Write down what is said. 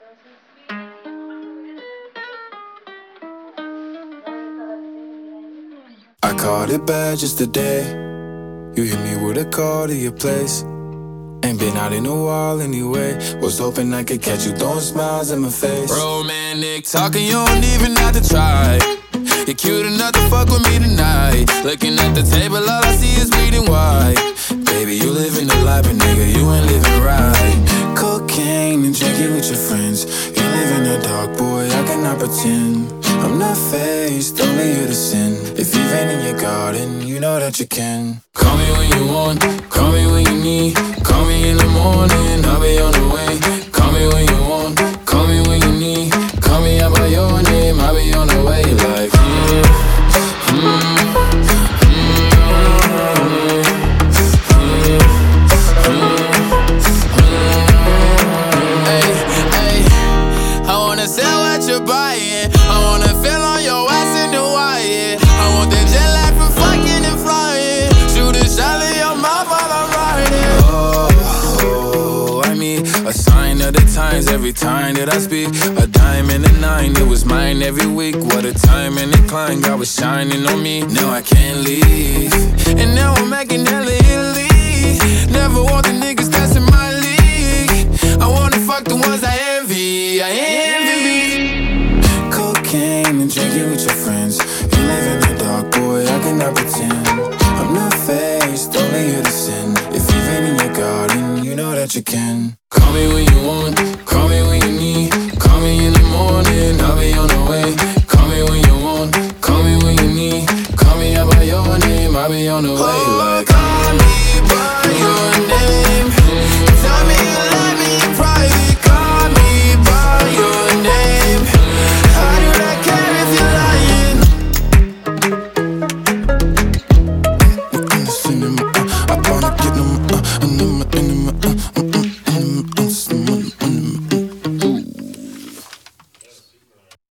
I caught it bad just today. You hit me with a call to your place. Ain't been out in a while anyway. Was hoping I could catch you throwing smiles in my face. Romantic talking, you don't even have to try. You're cute enough to fuck with me tonight. Looking at the table, all I see is bleeding white. Baby, you living the life, but nigga, you ain't living right. Cocaine and drinking with your friends. You live in the dark, boy, I cannot pretend. I'm not faced, only you to sin. If you've been in your garden, you know that you can. Call me when you want, call me when you need. Call me in the morning, I'll be on the way. Call me when you want, call me when you need. Call me out by your name, I'll be on the way. Like, I wanna sell what you're buying. I wanna feel on your ass in the wire. I want that jet lag from fucking and flying. Shoot a shot in your mouth while I'm riding. Oh, I mean, a sign of the times every time that I speak. A dime and a nine, it was mine every week. What a time and a climb, God was shining on me. Now I can't leave, And now I'm making hella Italy. Never want the niggas that's in my league. I wanna fuck the ones I envy. I envy. cocaine and drinking with your friends. You live in the dark, boy, I cannot pretend. I'm not faced, only you to sin. If you've been in your garden, you know that you can.